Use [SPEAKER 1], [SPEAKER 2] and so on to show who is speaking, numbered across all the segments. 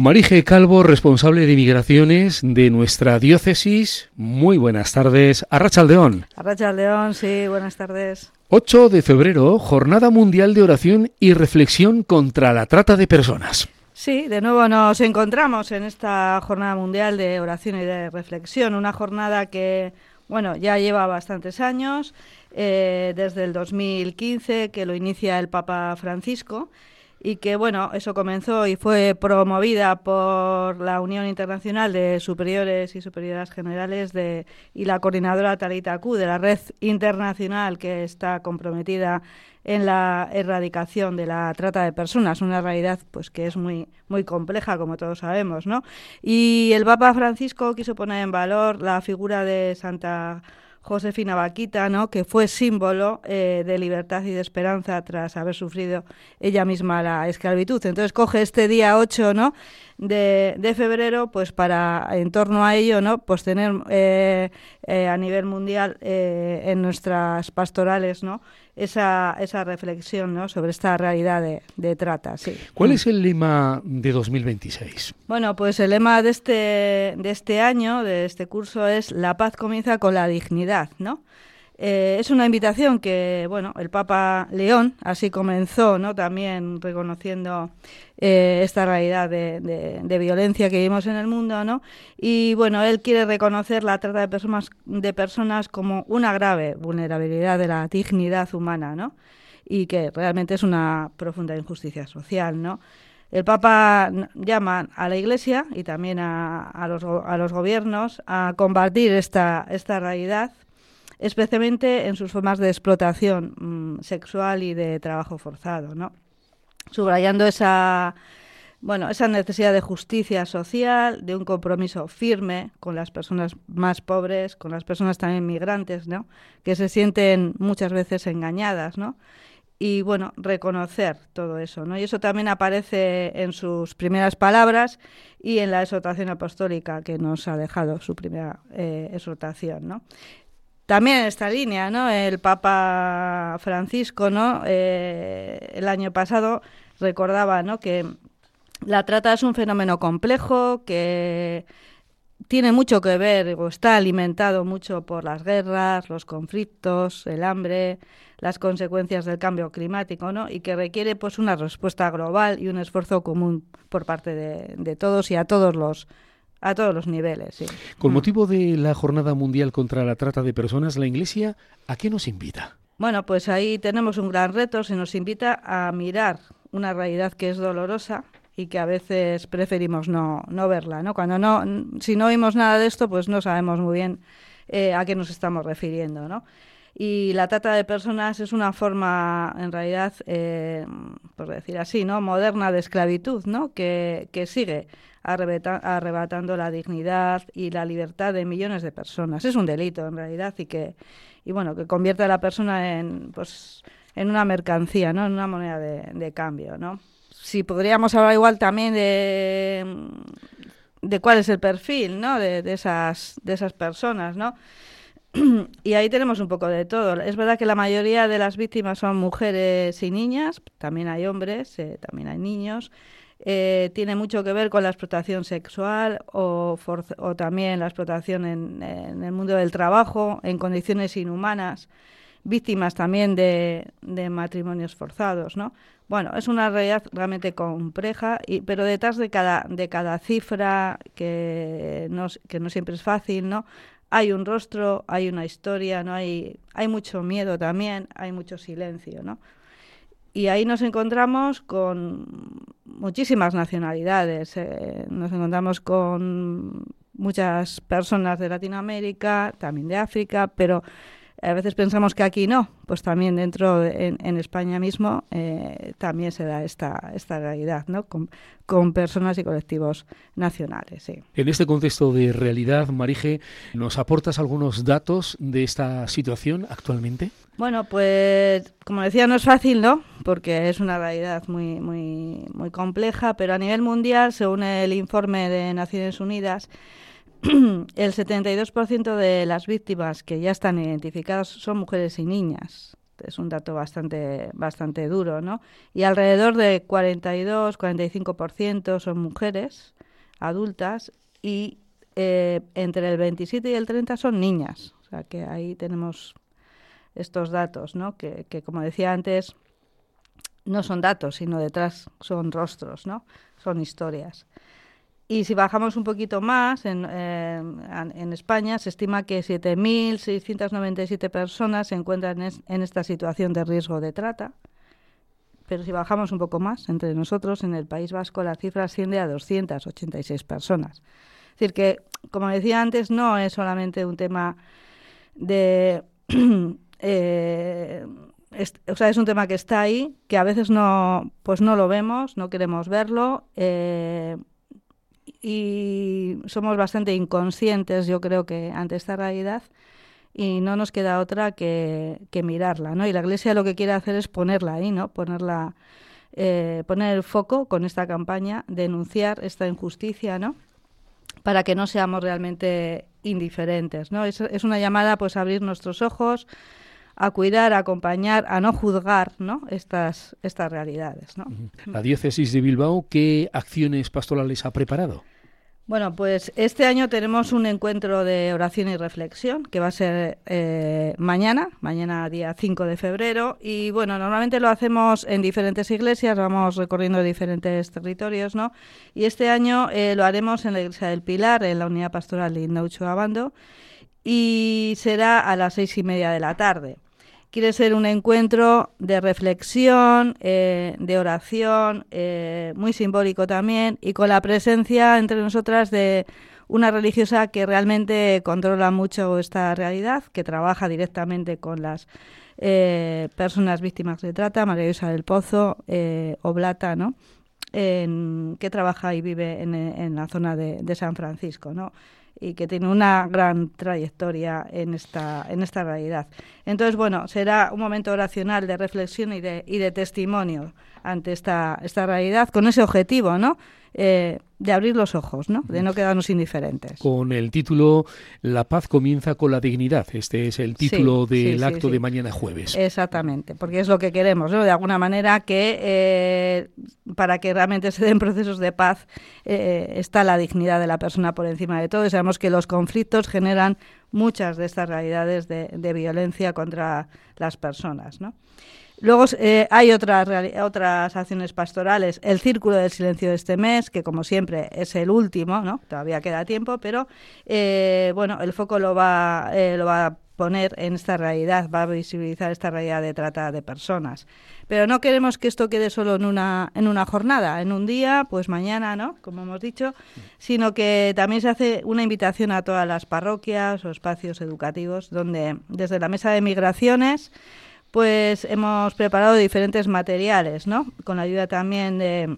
[SPEAKER 1] Marije Calvo, responsable de migraciones de nuestra diócesis. Muy buenas tardes. Arratsaldeón.
[SPEAKER 2] Arratsaldeón, sí, buenas tardes.
[SPEAKER 1] 8 de febrero, Jornada Mundial de Oración y Reflexión contra la Trata de Personas.
[SPEAKER 2] Sí, de nuevo nos encontramos en esta Jornada Mundial de Oración y de Reflexión, una jornada que, bueno, ya lleva bastantes años, desde el 2015 que lo inicia el Papa Francisco, y que, bueno, eso comenzó y fue promovida por la Unión Internacional de Superiores y Superioras Generales y la coordinadora Talitha Q de la red internacional que está comprometida en la erradicación de la trata de personas, una realidad pues que es muy compleja, como todos sabemos, ¿no? Y el Papa Francisco quiso poner en valor la figura de Santa Josefina Bakhita, ¿no?, que fue símbolo de libertad y de esperanza tras haber sufrido ella misma la esclavitud. Entonces coge este día 8, ¿no?, de febrero, pues para, en torno a ello, ¿no?, pues tener a nivel mundial en nuestras pastorales, ¿no?, esa reflexión, ¿no?, sobre esta realidad de trata. Sí.
[SPEAKER 1] ¿Cuál es el lema de 2026?
[SPEAKER 2] Bueno, pues el lema de este año, de este curso, es "La paz comienza con la dignidad", ¿no? Es una invitación que, bueno, el Papa León así comenzó, ¿no?, también reconociendo esta realidad de violencia que vivimos en el mundo, ¿no? Y, bueno, él quiere reconocer la trata de personas como una grave vulnerabilidad de la dignidad humana, ¿no? Y que realmente es una profunda injusticia social, ¿no? El Papa llama a la Iglesia y también a los gobiernos a combatir esta realidad, especialmente en sus formas de explotación sexual y de trabajo forzado, ¿no? Subrayando esa necesidad de justicia social, de un compromiso firme con las personas más pobres, con las personas también migrantes, ¿no?, que se sienten muchas veces engañadas, ¿no? Y, bueno, reconocer todo eso, ¿no? Y eso también aparece en sus primeras palabras y en la exhortación apostólica que nos ha dejado su primera exhortación, ¿no? También en esta línea, ¿no?, el Papa Francisco, ¿no?, el año pasado recordaba, ¿no?, que la trata es un fenómeno complejo que tiene mucho que ver o está alimentado mucho por las guerras, los conflictos, el hambre, las consecuencias del cambio climático, ¿no?, y que requiere pues una respuesta global y un esfuerzo común por parte de todos y a todos los niveles. Sí.
[SPEAKER 1] Con motivo de la Jornada Mundial contra la Trata de Personas, ¿la Iglesia a qué nos invita? Bueno,
[SPEAKER 2] pues ahí tenemos un gran reto. Se nos invita a mirar una realidad que es dolorosa y que a veces preferimos no verla, ¿no? Si no oímos nada de esto, pues no sabemos muy bien a qué nos estamos refiriendo, ¿no? Y la trata de personas es una forma, en realidad, por decir así, ¿no?, moderna de esclavitud, ¿no?, que sigue arrebatando la dignidad y la libertad de millones de personas. Es un delito, en realidad, que convierte a la persona en una mercancía, ¿no?, en una moneda de cambio, ¿no? Si podríamos hablar igual también de cuál es el perfil, ¿no?, de esas personas, ¿no? Y ahí tenemos un poco de todo. Es verdad que la mayoría de las víctimas son mujeres y niñas, también hay hombres, también hay niños. Tiene mucho que ver con la explotación sexual o también la explotación en el mundo del trabajo, en condiciones inhumanas, víctimas también de matrimonios forzados, ¿no? Bueno, es una realidad realmente compleja, pero detrás de cada cifra, que no siempre es fácil, ¿no?, hay un rostro, hay una historia, ¿no? Hay mucho miedo también, hay mucho silencio, ¿no? Y ahí nos encontramos con muchísimas nacionalidades, nos encontramos con muchas personas de Latinoamérica, también de África, pero a veces pensamos que aquí no, pues también en España mismo también se da esta realidad, ¿no?, con personas y colectivos nacionales. Sí.
[SPEAKER 1] En este contexto de realidad, Marije, ¿nos aportas algunos datos de esta situación actualmente?
[SPEAKER 2] Bueno, pues como decía, no es fácil, ¿no?, porque es una realidad muy compleja, pero a nivel mundial, según el informe de Naciones Unidas, el 72% de las víctimas que ya están identificadas son mujeres y niñas. es un dato bastante duro, ¿no? Y alrededor de 42-45% son mujeres adultas y entre el 27 y el 30 son niñas. O sea, que ahí tenemos estos datos, ¿no? Que como decía antes, no son datos, sino detrás son rostros, ¿no? Son historias. Y si bajamos un poquito más, en España se estima que 7.697 personas se encuentran en esta situación de riesgo de trata. Pero si bajamos un poco más, entre nosotros, en el País Vasco, la cifra asciende a 286 personas. Es decir, que, como decía antes, no es solamente un tema de... es un tema que está ahí, que a veces no lo vemos, no queremos verlo, y somos bastante inconscientes, yo creo, que ante esta realidad, y no nos queda otra que mirarla, ¿no? Y la Iglesia lo que quiere hacer es ponerla ahí, ¿no? Poner el foco con esta campaña, denunciar esta injusticia, ¿no? Para que no seamos realmente indiferentes, ¿no? Es una llamada, pues, a abrir nuestros ojos, a cuidar, a acompañar, a no juzgar, ¿no? estas realidades, ¿no?
[SPEAKER 1] La Diócesis de Bilbao, ¿qué acciones pastorales ha preparado?
[SPEAKER 2] Bueno, pues este año tenemos un encuentro de oración y reflexión que va a ser mañana día 5 de febrero, y bueno, normalmente lo hacemos en diferentes iglesias, vamos recorriendo diferentes territorios, ¿no? Y este año lo haremos en la Iglesia del Pilar, en la Unidad Pastoral de Indauchu Abando, y será a las 6:30 de la tarde. Quiere ser un encuentro de reflexión, de oración, muy simbólico también, y con la presencia entre nosotras de una religiosa que realmente controla mucho esta realidad, que trabaja directamente con las personas víctimas de trata, María Luisa del Pozo Oblata, ¿no? Que trabaja y vive en la zona de San Francisco, ¿no? Y que tiene una gran trayectoria en esta realidad. Entonces, bueno, será un momento oracional de reflexión y de testimonio ante esta realidad, con ese objetivo, ¿no? De abrir los ojos, ¿no? De no quedarnos indiferentes.
[SPEAKER 1] Con el título La paz comienza con la dignidad. Este es el título del acto de mañana jueves.
[SPEAKER 2] Exactamente, porque es lo que queremos, ¿no? De alguna manera que para que realmente se den procesos de paz está la dignidad de la persona por encima de todo, y sabemos que los conflictos generan muchas de estas realidades de violencia contra las personas, ¿no? Luego hay otras acciones pastorales. El Círculo del Silencio de este mes, que como siempre es el último, ¿no? Todavía queda tiempo, pero el foco lo va a poner en esta realidad, va a visibilizar esta realidad de trata de personas. Pero no queremos que esto quede solo en una jornada, en un día, pues mañana, ¿no? Como hemos dicho, sino que también se hace una invitación a todas las parroquias o espacios educativos donde desde la Mesa de Migraciones pues hemos preparado diferentes materiales, ¿no? Con la ayuda también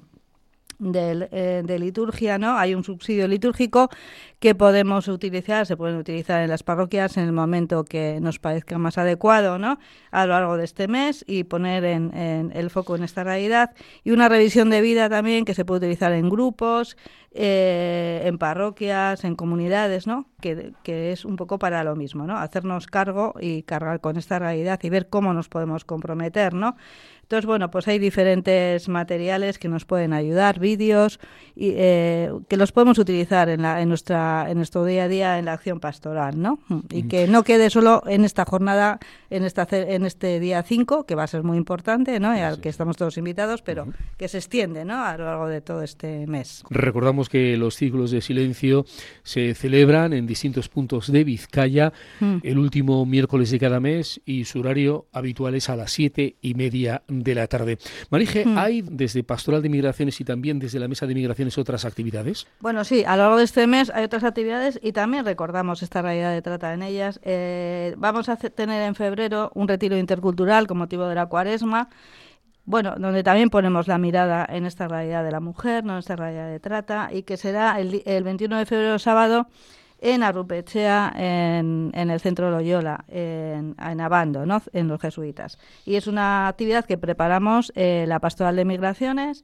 [SPEAKER 2] de liturgia, ¿no? Hay un subsidio litúrgico que podemos utilizar, se pueden utilizar en las parroquias en el momento que nos parezca más adecuado, ¿no? A lo largo de este mes, y poner en el foco en esta realidad, y una revisión de vida también que se puede utilizar en grupos, en parroquias, en comunidades, ¿no? Que es un poco para lo mismo, ¿no? Hacernos cargo y cargar con esta realidad y ver cómo nos podemos comprometer, ¿no? Entonces, bueno, pues hay diferentes materiales que nos pueden ayudar, vídeos, y que los podemos utilizar en nuestro día a día en la acción pastoral, ¿no? Y que no quede solo en esta jornada, en este día 5, que va a ser muy importante, ¿no? Y al que estamos todos invitados, pero que se extiende, ¿no? A lo largo de todo este mes.
[SPEAKER 1] Recordamos que los círculos de silencio se celebran en distintos puntos de Vizcaya el último miércoles de cada mes, y su horario habitual es a las 7:30 de la tarde. Marije, ¿hay desde Pastoral de Migraciones y también desde la Mesa de Migraciones otras actividades?
[SPEAKER 2] Bueno, sí, a lo largo de este mes hay otras actividades y también recordamos esta realidad de trata en ellas. Vamos a tener en febrero un retiro intercultural con motivo de la Cuaresma, bueno, donde también ponemos la mirada en esta realidad de la mujer, no en esta realidad de trata, y que será el 21 de febrero, sábado, en Arrupechea, en el Centro Loyola, en Abando, ¿no? En los jesuitas. Y es una actividad que preparamos la Pastoral de Migraciones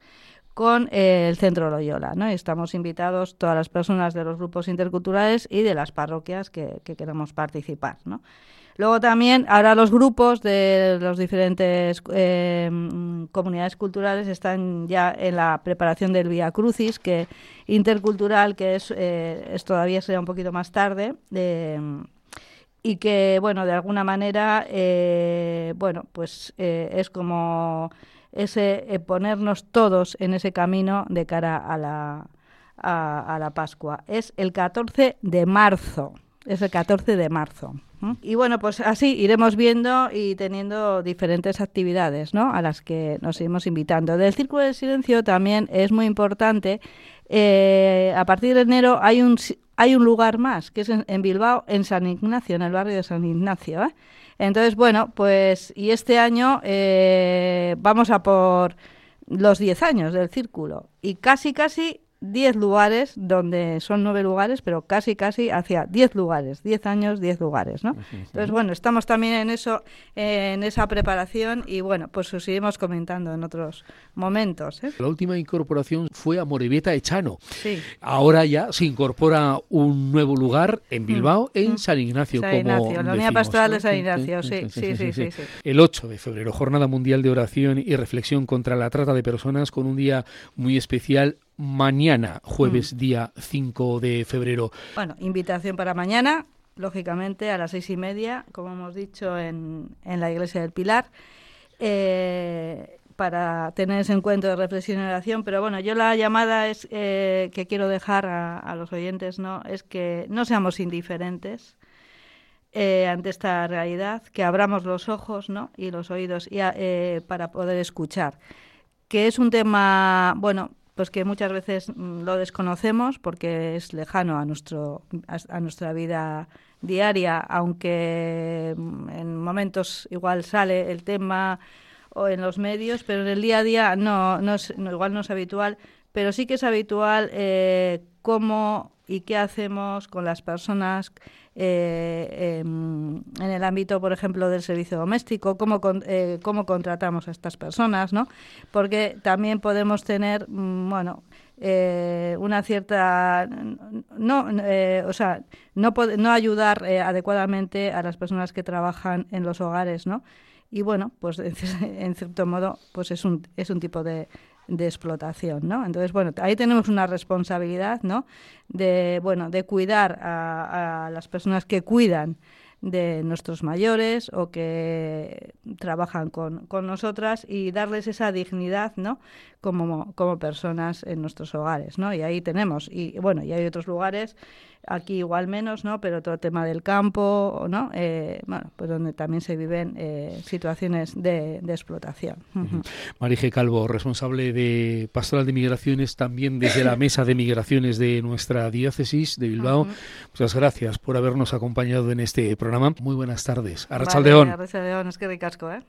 [SPEAKER 2] con el Centro Loyola, ¿no? Y estamos invitados todas las personas de los grupos interculturales y de las parroquias que queremos participar, ¿no? Luego también, ahora los grupos de los diferentes comunidades culturales están ya en la preparación del Vía Crucis, que intercultural, que es todavía será un poquito más tarde, y que, bueno, de alguna manera, pues es como ese ponernos todos en ese camino de cara a la Pascua. Es el 14 de marzo. Es el 14 de marzo. Y bueno, pues así iremos viendo y teniendo diferentes actividades, ¿no?, a las que nos seguimos invitando. Del Círculo del Silencio también es muy importante. A partir de enero hay un lugar más, que es en Bilbao, en San Ignacio, en el barrio de San Ignacio, ¿eh? Entonces, bueno, pues y este año vamos a por los 10 años del Círculo y casi 10 lugares, donde son 9 lugares, pero casi hacia 10 lugares, 10 años, 10 lugares, ¿no? Entonces, bueno, estamos también en eso, en esa preparación y, bueno, pues os iremos comentando en otros momentos, ¿eh?
[SPEAKER 1] La última incorporación fue a Amorebieta Echano.
[SPEAKER 2] Sí.
[SPEAKER 1] Ahora ya se incorpora un nuevo lugar en Bilbao, en San Ignacio,
[SPEAKER 2] San Ignacio, la Unidad Pastoral de San Ignacio, sí.
[SPEAKER 1] El 8 de febrero, Jornada Mundial de Oración y Reflexión contra la Trata de Personas, con un día muy especial. Mañana, jueves, día 5 de febrero.
[SPEAKER 2] Bueno, invitación para mañana, lógicamente, a las 6:30, como hemos dicho, en la Iglesia del Pilar, para tener ese encuentro de reflexión y oración. Pero bueno, yo la llamada es que quiero dejar a los oyentes, ¿no?, es que no seamos indiferentes ante esta realidad, que abramos los ojos, ¿no?, y los oídos para poder escuchar. Que es un tema, bueno, pues que muchas veces lo desconocemos porque es lejano a nuestra vida diaria, aunque en momentos igual sale el tema o en los medios, pero en el día a día igual no es habitual, pero sí que es habitual cómo y qué hacemos con las personas en el ámbito, por ejemplo, del servicio doméstico, cómo contratamos a estas personas, ¿no? Porque también podemos tener, una cierta no ayudar adecuadamente a las personas que trabajan en los hogares, ¿no? Y bueno, pues en cierto modo, pues es un tipo de explotación, ¿no? Entonces, bueno, ahí tenemos una responsabilidad, ¿no?, de cuidar a las personas que cuidan de nuestros mayores o que trabajan con nosotras y darles esa dignidad, ¿no?, como personas en nuestros hogares, ¿no? Y ahí tenemos, y bueno, y hay otros lugares, aquí igual menos, ¿no?, pero todo el tema del campo, ¿no?, pues donde también se viven situaciones de explotación.
[SPEAKER 1] Marije Calvo, responsable de Pastoral de Migraciones, también desde la Mesa de Migraciones de nuestra diócesis de Bilbao. Muchas gracias por habernos acompañado en este programa. Muy buenas tardes. Arratsaldeon.
[SPEAKER 2] Arratsaldeon, es que ricasco, ¿eh?